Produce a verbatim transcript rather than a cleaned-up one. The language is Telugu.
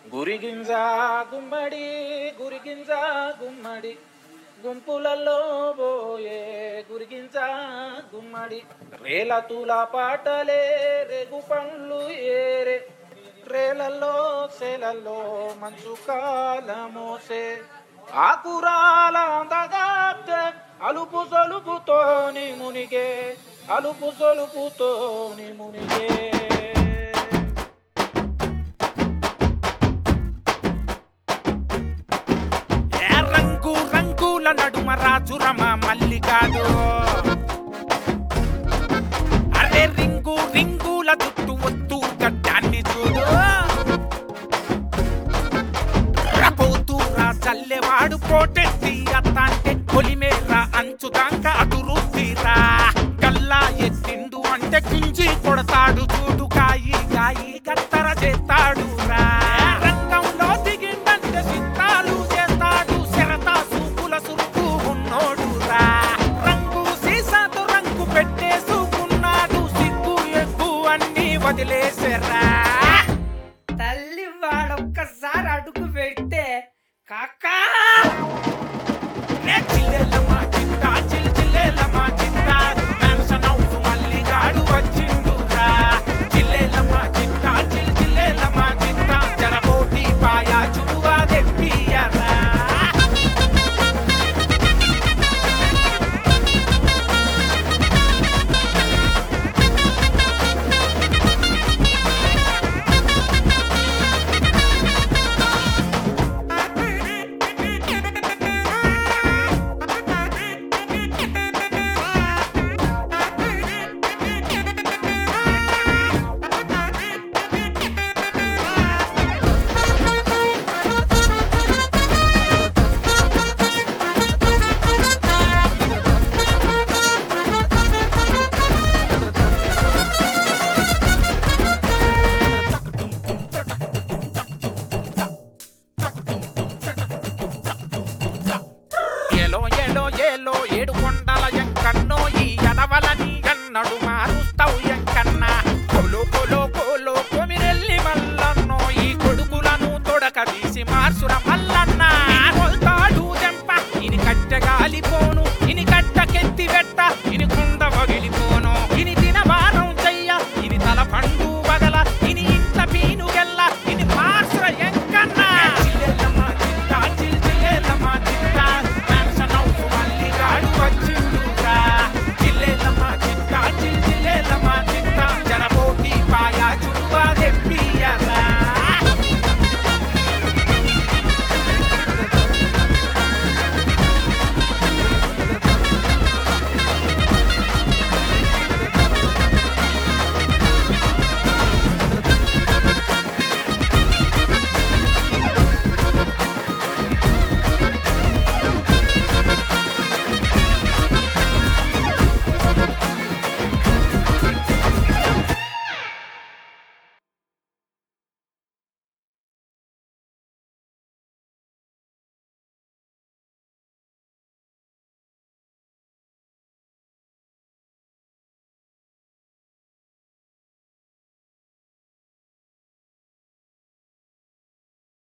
గురిగింజ గుమ్మడి గురిగింజ గుమ్మడి గుంపులలో పోయే గురిగింజ గుమ్మడి రేల తుల పాటలే రేగు పండ్లు ఏరే రేలల్లో సేలల్లో మంచు కాలమోసే ఆకురాల అందగాప్తే అలుపు సొలుపుతోని మునిగే అలుపు సొలుపుతోని మునిగే రంగు రంగుల నడుమ రాజురమ మల్లికాడు అరే రింగు రింగుల జుట్టు ఒత్తు గడ్డాన్ని చూడు రపోతూరా చల్లెవాడు పోటెత్తి అత్తంటే కొలిమేరా అంచుదాక అదురుతీరా కల్లా ఎత్తిండు అంటే కుంజి కొడతాడు చూడు కాయి కాయి కత్తర చేస్తాడు రా రంగంలో దిగిందంటే చిత్తాలు చేస్తాడు శరత సూపుల సురుకు ఉన్నోడు రా రంగు సీసాతో రంగు పెట్టేసుకున్నాడు సిగ్గు ఎగ్గు అన్ని వదిలేసరా